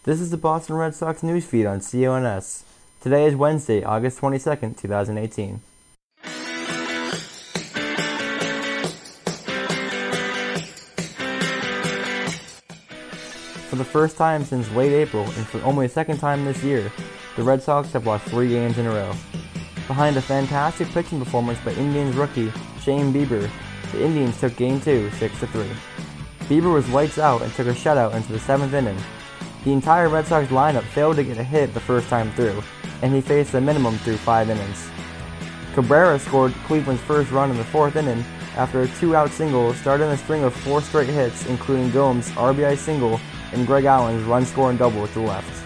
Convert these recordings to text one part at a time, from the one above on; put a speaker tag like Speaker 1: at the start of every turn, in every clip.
Speaker 1: This is the Boston Red Sox newsfeed on CONS. Today is Wednesday, August 22nd, 2018. For the first time since late April, and for only the second time this year, the Red Sox have lost 3 games in a row. Behind a fantastic pitching performance by Indians rookie Shane Bieber, the Indians took Game 2, 6-3. Bieber was lights out and took a shutout into the 7th inning. The entire Red Sox lineup failed to get a hit the first time through, and he faced a minimum through 5 innings. Cabrera scored Cleveland's first run in the 4th inning after a 2-out single, starting a string of 4 straight hits, including Gomes' RBI single and Greg Allen's run-scoring double to the left.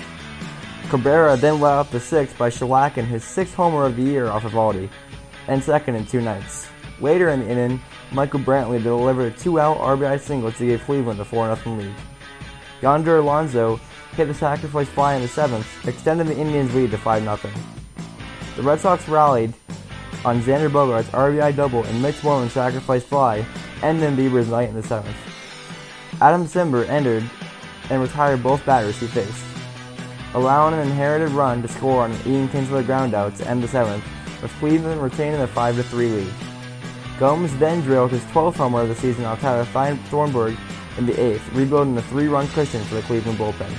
Speaker 1: Cabrera then led off the 6th by shellacking his 6th homer of the year off Eovaldi, and second in 2 nights. Later in the inning, Michael Brantley delivered a 2-out RBI single to give Cleveland a 4-0 lead. Yonder Alonso hit a sacrifice fly in the 7th, extending the Indians' lead to 5-0. The Red Sox rallied on Xander Bogaerts' RBI double and Mitch Moreland's sacrifice fly, ending Bieber's night in the 7th. Adam Cimber entered and retired both batters he faced, allowing an inherited run to score on an Ian Kinsler groundout to end the 7th, with Cleveland retaining a 5-3 lead. Gomes then drilled his 12th homer of the season on Tyler Thornburg in the 8th, rebuilding a 3-run cushion for the Cleveland bullpen.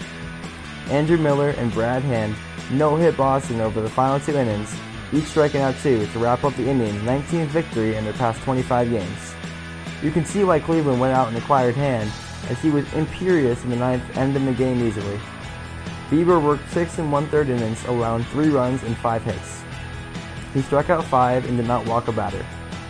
Speaker 1: Andrew Miller and Brad Hand no-hit Boston over the final 2 innings, each striking out 2 to wrap up the Indians' 19th victory in their past 25 games. You can see why Cleveland went out and acquired Hand, as he was imperious in the 9th, ending the game easily. Bieber worked 6 1/3 innings, allowing 3 runs and 5 hits. He struck out 5 and did not walk a batter.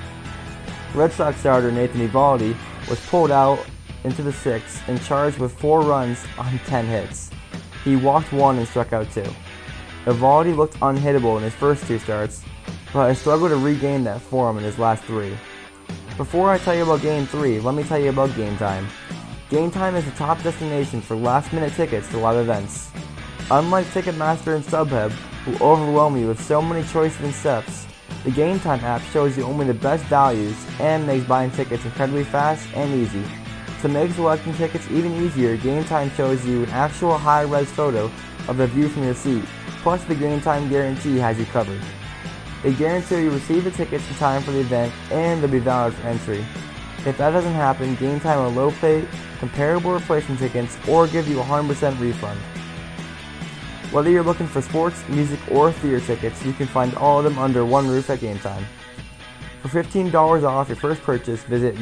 Speaker 1: Red Sox starter Nathan Eovaldi was pulled out into the 6th and charged with 4 runs on 10 hits. He walked 1 and struck out 2. Eovaldi looked unhittable in his first 2 starts, but has struggled to regain that form in his last 3. Before I tell you about Game 3, let me tell you about Game Time. Game Time is the top destination for last-minute tickets to live events. Unlike Ticketmaster and StubHub, who overwhelm you with so many choices and steps, the Game Time app shows you only the best values and makes buying tickets incredibly fast and easy. To make selecting tickets even easier, Game Time shows you an actual high-res photo of the view from your seat, plus the Game Time guarantee has you covered. They guarantee you receive the tickets in time for the event and they'll be valid for entry. If that doesn't happen, Game Time will locate comparable replacement tickets or give you a 100% refund. Whether you're looking for sports, music, or theater tickets, you can find all of them under one roof at Game Time. For $15 off your first purchase, visit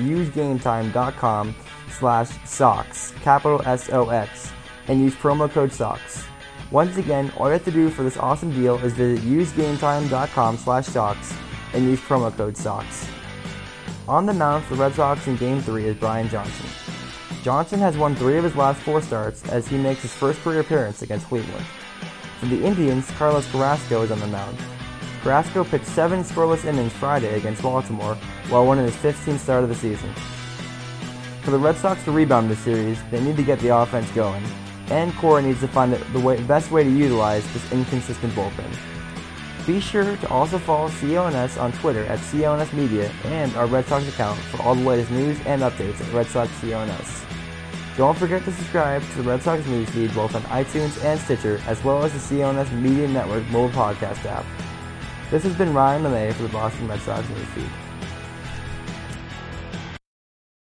Speaker 1: usegametime.com/SOX, capital SOX, and use promo code SOX. Once again, all you have to do for this awesome deal is visit usegametime.com/SOX and use promo code SOX. On the mound for the Red Sox in Game 3 is Brian Johnson. Johnson has won 3 of his last 4 starts as he makes his first career appearance against Cleveland. For the Indians, Carlos Carrasco is on the mound. Carrasco pitched 7 scoreless innings Friday against Baltimore while winning his 15th start of the season. For the Red Sox to rebound this series, they need to get the offense going, and Cora needs to find the best way to utilize this inconsistent bullpen. Be sure to also follow CONS on Twitter at CONS Media and our Red Sox account for all the latest news and updates at Red Sox CONS. Don't forget to subscribe to the Red Sox newsfeed both on iTunes and Stitcher, as well as the CONS Media Network mobile podcast app. This has been Ryan LeMay for the Boston Red Sox newsfeed.